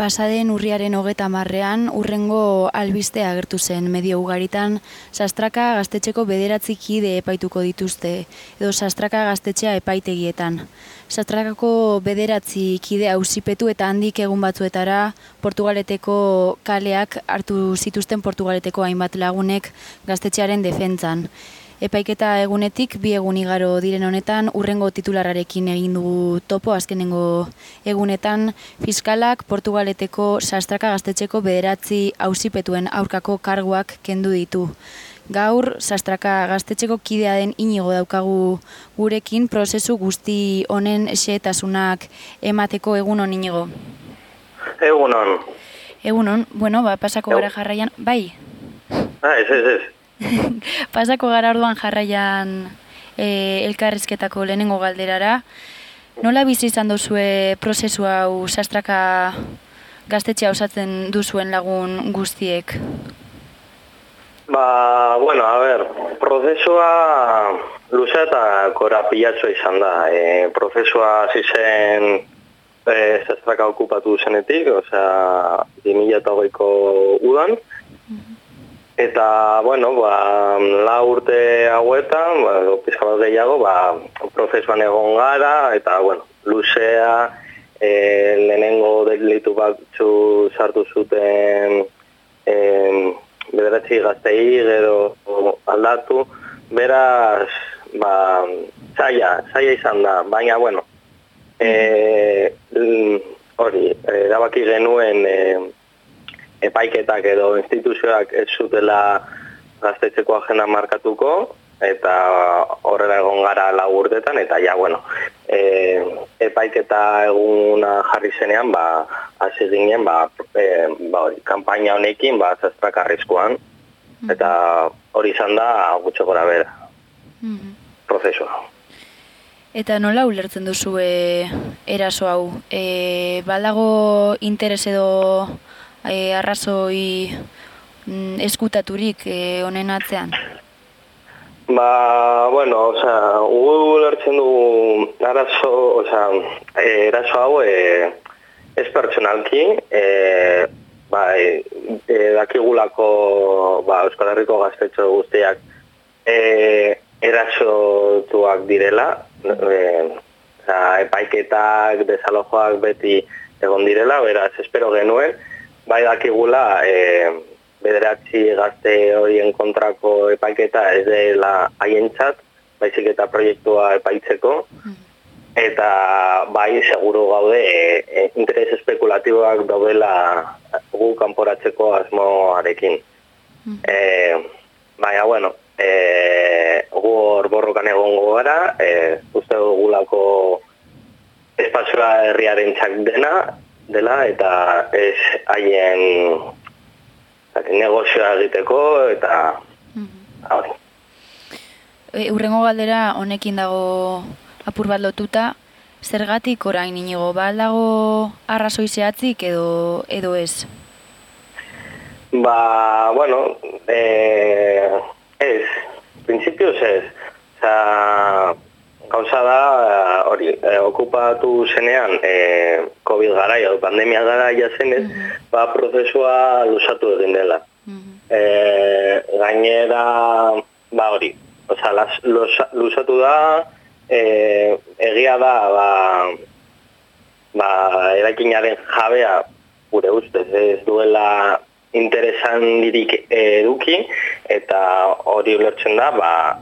Pasaden urriaren 30ean urrengo albistea agertu zen medio ugaritan Sastraka gaztetxeko 9 kide epaituko dituzte, edo Sastraka gaztetxea epaitegietan. Sastrakako 9 kide auzipetu eta handik egun batzuetara Portugaleteko kaleak hartu zituzten Portugaleteko hainbat lagunek gaztetxearen defentsan. Epaiketa egunetik 2 egun igaro diren honetan urrengo titularrarekin egin dugu topo azkenengo egunetan fiskalak Portugaleteko Sastraka gaztetxeko 9 auzipetuen aurkako karguak kendu ditu. Gaur Sastraka gaztetxeko kidea den Inigo daukagu gurekin prozesu guzti honen xehetasunak emateko. Egunon, Inigo. Egunon. Egunon, bueno, pasako gara jarraian, bai? Ez. Pasako gara orduan jarraian elkarrizketako lehenengo galderara. Nola bizi izan duzue prozesu hau Sastraka gaztetxea osatzen duzuen lagun guztiek? Bueno, prozesua luze eta korapilatxoa izan da. Prozesua hasi zen Sastraka okupatu zenetik, 2008ko udan. Eta, bueno, 4 urte hauetan, pizka bat gehiago, prozesuan egon gara, eta, bueno, luzea, lehenengo delitu batzu sartu zuten 9 gaztei, gero aldatu, beraz, zaila izan da, baina, bueno, hori, erabaki genuen epaiketak edo instituzioak ez zutela gaztetxeko agenda markatuko, eta horrela egon gara 4 urtetan, eta epaiketa eguna jarri zenean, hasi ginen, kanpaina honekin, Sastraka arriskuan, eta hori izan da gutxo gora bera, prozesua. Eta nola ulertzen duzu eraso hau? Badago interes edo arrazoi eskutaturik honen atzean? Ulertzen dugu eraso hau ez pertsonalki, dakigulako Euskal Herriko gaztetxo guztiak erasotuak direla, epaiketak, desalojoak beti egon direla, beraz, espero genuen, bai dakigula 9 gazte horien kontrako epaiketa ez dela haientzat, baizik eta proiektua epaitzeko, eta bai seguru gaude interes espekulatiboak daudela gu kanporatzeko asmoarekin. Baina, bueno, gu hor borrokan egongo gara, uste dugulako espazioa herriarentzat dela, eta ez haien negozioa egiteko, eta hori. Urrengo galdera honekin dago apur bat lotuta, zergatik orain, Inigo, dago arrazoi zehatzik edo ez? Ez, prinsipioz ez. Gauza da, hori, okupatu zenean, COVID garaia, pandemia garaia zenez, prozesua luzatu egin dela. Gainera, hori, luzatu da, egia da, eraikinaren jabea, gure ustez, ez duela interesan dirik eduki, eta hori ulertzen da,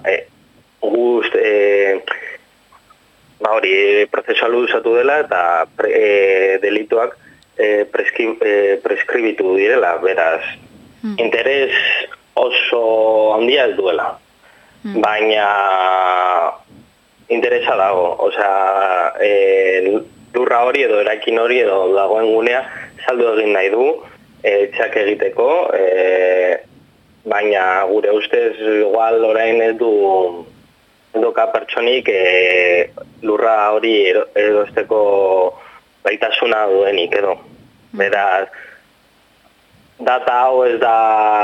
prozesua luzatu dela eta delituak preskribitu direla, beraz, interes oso handia ez duela, baina interesa dago, lurra hori edo eraikin hori edo dagoen gunea saldu egin nahi du, txak egiteko, baina gure ustez igual orain ez du doka pertsonik lurra hori erosteko baitasuna duenik edo. Beraz, data hau ez da...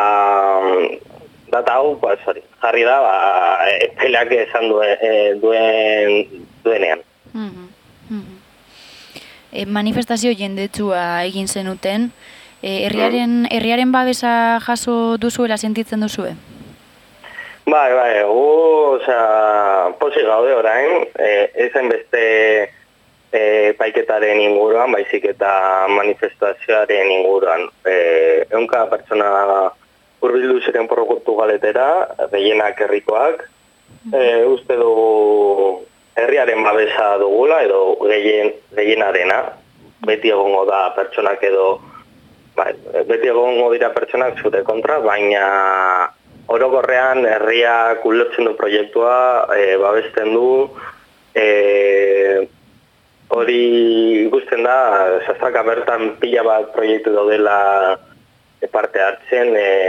Data hau, jarri da, epeleak esan duenean. manifestazio jendetsua egin zenuten. Herriaren babesa jaso duzuela sentitzen duzue? Bai, posi gaude orain, ezen beste paiketaren inguruan, baizik eta manifestazioaren inguruan. Ehunka pertsona hurbildu ziren Portugaletera, gehienak herrikoak, uste du herriaren babesa dugula edo gehienarena, beti egongo da pertsonak edo, beti egongo dira pertsonak zure kontra, baina orokorrean herriak ulertzen du proiektua, babesten du, hori ikusten da, Sastraka bertan pila bat proiektu daudela parte hartzen,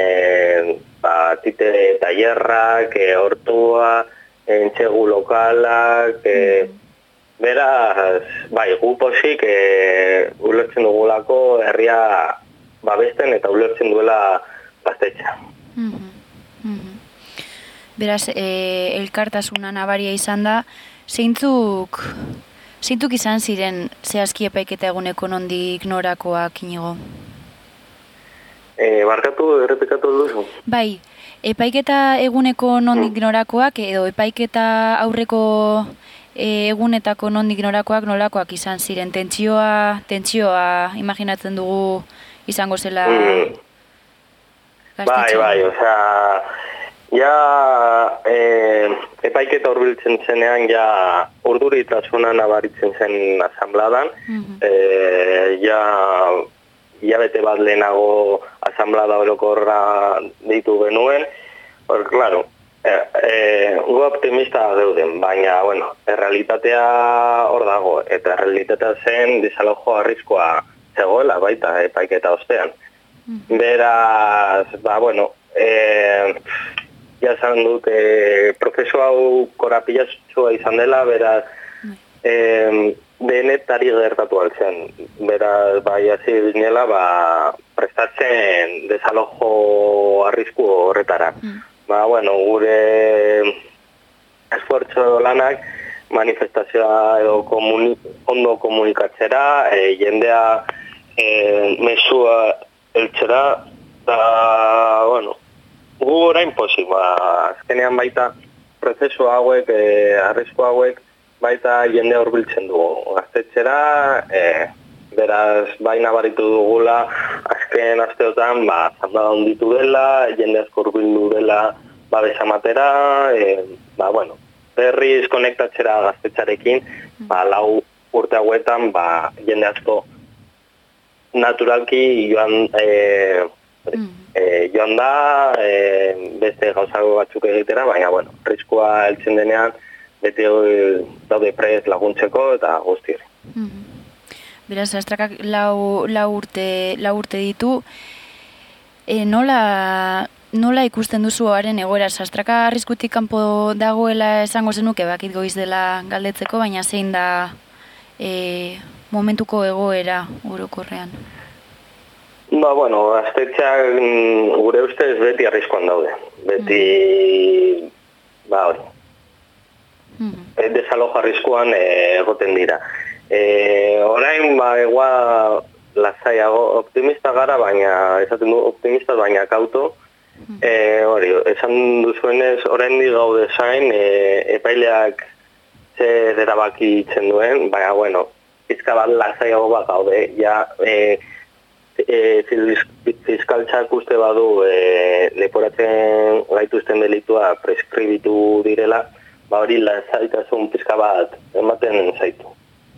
tite tailerrak, hortua, entxegu lokalak, beraz, gu posik ulertzen dugulako herria babesten eta ulertzen duela gaztetxa. Beraz, elkartasuna nabaria izan da, zeintzuk izan ziren zehazki epaiketa eguneko nondik norakoak, Inigo? Barkatu, errepikatu duzu? Bai, epaiketa eguneko nondik norakoak edo epaiketa aurreko egunetako nondik nolakoak izan ziren. Tentsioa imaginatzen dugu izango zela gaztetxean. Bai, epaiketa hurbiltzen zenean urduritasuna nabaritzen zen asanbladan, hilabete bat lehenago asanblada orokorra deitu genuen, claro, gu optimista geuden, baina, errealitatea hor dago, eta errealitatea zen desalojo arriskoa zegoela baita epaiketa ostean. Beraz, esan dut, prozesu hau korapilatsua izan dela, beraz, denetari gertatu altzen. Beraz, hasi ginela, prestatzen desalojo arrisku horretara. Gure esfortzo lanak manifestazioa edo ondo komunikatzera, jendea mesua eltzera, eta, gu orain pozik, azkenean baita prozesu hauek, arrisku hauek, baita jendea hurbiltzen dugu. Gaztetxera, beraz, nabaritu dugula, azken asteotan, zanbada onditu dela, jende asko hurbildu dela besamatera, berriz konektatzera gaztetxarekin, 4 urte hauetan, jende asko naturalki joan da, beste gauzago batzuk egitera, baina, arriskua heltzen denean, beti daude prest laguntzeko eta guztiak. Beraz, Sastrakak lau urte ditu, nola ikusten duzu haren egoera? Sastraka arriskutik kanpo dagoela esango zenuke, bakit goiz dela galdetzeko, baina zein da momentuko egoera orokorrean? Gaztetxeak gure ustez beti arriskuan daude. Beti, hori. Desalojo arriskuan egoten dira. Orain, lasaiago optimista gara, baina, esaten du optimista, baina kauto. Hori, esan duzuenez, orain di gaude zain, epaileak zer erabaki itzen duen, baina, pizka bat lasaiago bat gaude, fiskaltzak uste badu leporatzen gaituzten delitua preskribitu direla, hori lasaitasun pizka bat ematen zaitu.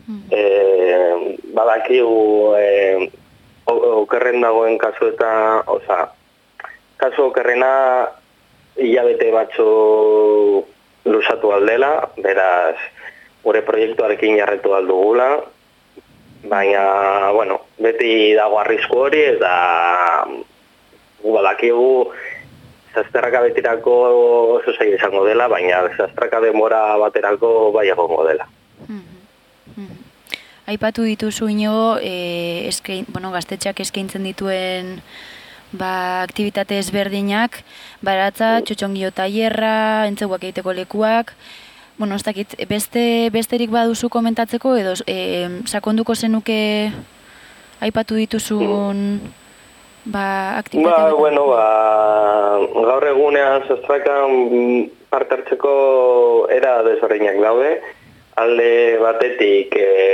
Badakigu okerren dagoen kasu eta, kasu okerrena hilabete batzu luzatu aldela, beraz, gure proiektuarekin jarretu aldugula, baina, beti dago arrisku hori, eta badakigu Sastraka betirako oso zaila izango dela, baina Sastraka denbora baterako bai egongo dela. Aipatu dituzu Inigo, gaztetxeak eskaintzen dituen aktibitate ezberdinak, baratza, txotxongio tailerra, entzeguak egiteko lekuak, bueno, ez dakit, besterik baduzu komentatzeko, edo sakonduko zenuke aipatu dituzun aktivitate? Bueno, gaur egunean Sastrakan parte hartzeko era desberdinak daude. Alde batetik,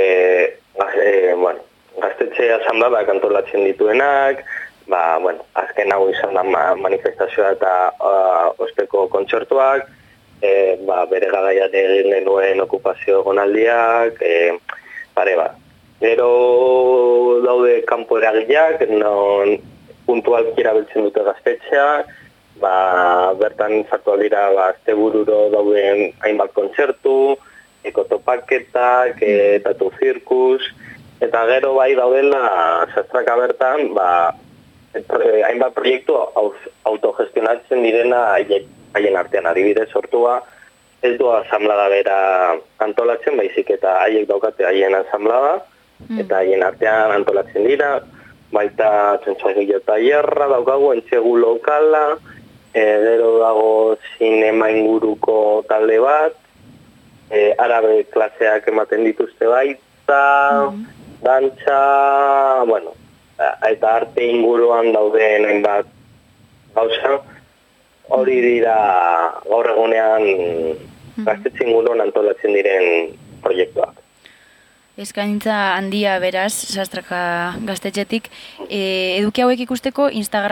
gaztetxe asanbladak antolatzen dituenak, azken hau izan da manifestazioa eta osteko kontzertuak, bere garaian egin genuen okupazio egonaldiak, pare bat. Gero daude kanpo eragileak, non puntualki erabiltzen dute gaztetxeak, bertan sartu aldira astebururo dauden hainbat kontzertu, ekotopaketak, tatu zirkus, eta gero bai daudela Sastraka bertan, hainbat proiektu autogestionatzen direna haien artean, adibidez sortua, ez du asamblada bera antolatzen, baizik eta haiek daukate haien asamblada, eta haien artean antolatzen dira, baita txentxagillo tailerra daukagu, entzegu lokala, gero dago zinema inguruko talde bat, arabe klaseak ematen dituzte baita, dantza, eta arte inguruan dauden hainbat gauza, hori dira gaur egunean gaztetxe inguruan antolatzen diren proiektuak. Eskaintza handia beraz, Sastraka gaztetxetik. Eduki hauek ikusteko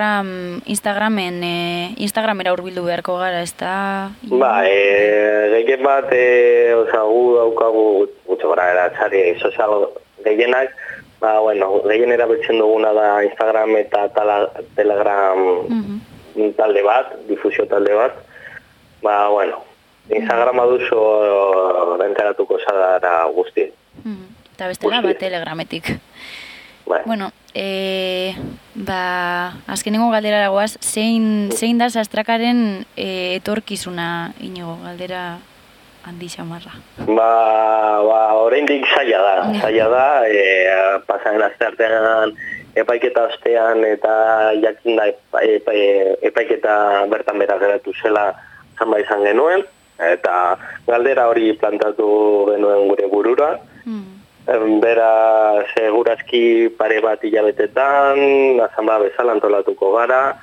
Instagramera hurbildu beharko gara, ez da? Gehien bat, gu daukagu gutxo gara eratzari sozial gehienak, gehien erabiltzen duguna da Instagram eta Telegram talde bat, difusio talde bat. Instagrama duzu rentaratuko zadara guztien. Eta bestela Telegrametik. Bueno, azkenengo galdera dagoaz, zein da Sastrakaren etorkizuna, Inigo, galdera handi xamarra? Oraindik zaila da, pasaren asteartean epaiketa ostean eta jakin da epaiketa bertan bera geratu zela zamba izan genuen, eta galdera hori plantatu genuen gure burura. Bera segurazki pare bat hilabetetan, asanblada bezala antolatuko gara,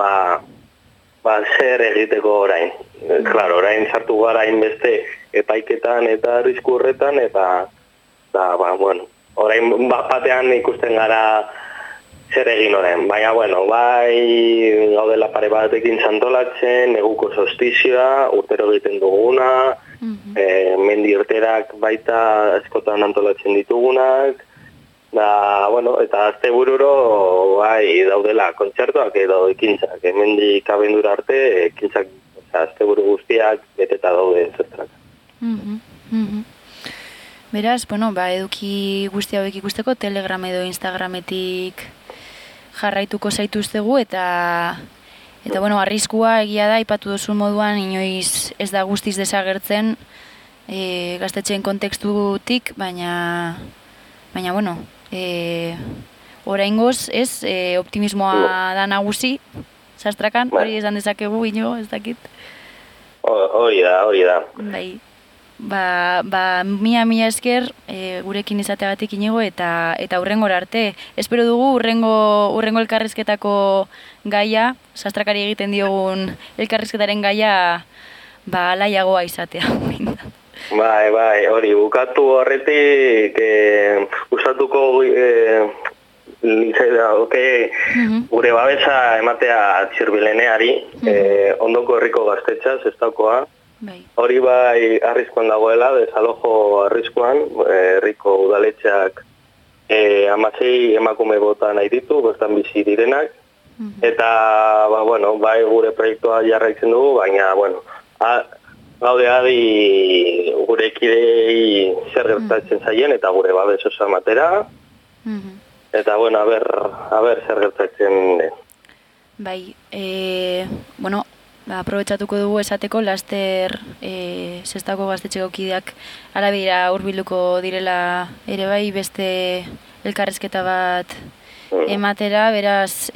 zer egiteko orain. Claro, orain sartu gara inbeste epaiketan eta arrisku horretan, eta orain batean ikusten gara zer egin orain. Baina, gaudela pare batekin antolatzen, neguko solstizioa, urtero egiten duguna, mendi irterak baita askotan antolatzen ditugunak, eta astebururo daudela kontzertuak edo ekintzak, mendik abendura arte, ekintzak, asteburu guztiak beteta daude Sastraka. Beraz, eduki guzti hauek ikusteko Telegram edo Instagrametik jarraituko zaituztegu eta arriskua egia da, ipatu duzun moduan, inoiz ez da guztiz desagertzen gaztetxeen kontekstutik, baina oraingoz, optimismoa da nagusi, Sastrakan, hori esan dezakegu, Inigo, ez dakit? Hori da. Mila esker gurekin izateagatik, Inigo, eta hurrengora arte. Espero dugu hurrengo elkarrizketako gaia, Sastrakari egiten diogun elkarrizketaren gaia, alaiagoa izatea. Hori, bukatu horretik usatuko gure babesa ematea Txirbileneari, ondoko herriko gaztetxaz, ez daukoa. Hori arriskuan dagoela, desalojo arriskuan, herriko udaletxeak 16 emakume bota nahi ditu, bertan bizi direnak, eta gure proiektua jarraitzen dugu, baina gaude adi gure ekidei zer gertatzen zaien eta gure babes oso ematera, eta a ber zer gertatzen den. Aprobetxatuko dugu esateko, laster Sestako gaztetxeko kideak arabera hurbilduko direla ere bai beste elkarrezketa bat ematera, beraz,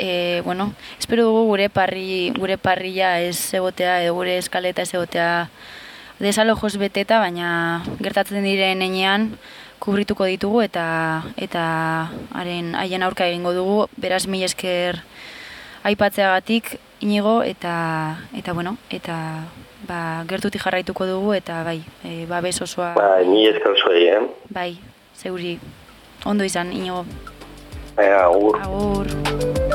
espero dugu gure parrilla ez egotea edo gure eskaleta ez egotea desalojoz beteta, baina gertatzen diren enean kubrituko ditugu eta haien aurka egingo dugu. Beraz, mila esker aipatzeagatik, Inigo, eta gertutik jarraituko dugu, eta bai, babes osoa... Mila esker zuei, Bai, zeuri. Ondo izan, Inigo. Agur. Agur.